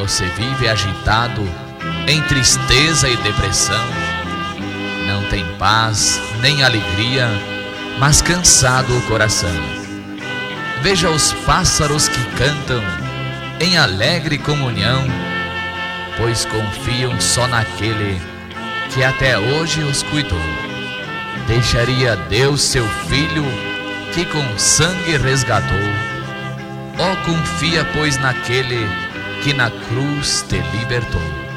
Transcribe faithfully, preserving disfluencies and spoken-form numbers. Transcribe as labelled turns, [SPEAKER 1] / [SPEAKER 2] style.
[SPEAKER 1] Você vive agitado, em tristeza e depressão. Não tem paz nem alegria, mas cansado o coração. Veja os pássaros que cantam em alegre comunhão, pois confiam só naquele que até hoje os cuidou. Deixaria Deus seu Filho, que com sangue resgatou? Ó, confia, pois, naquele que na cruz te libertou.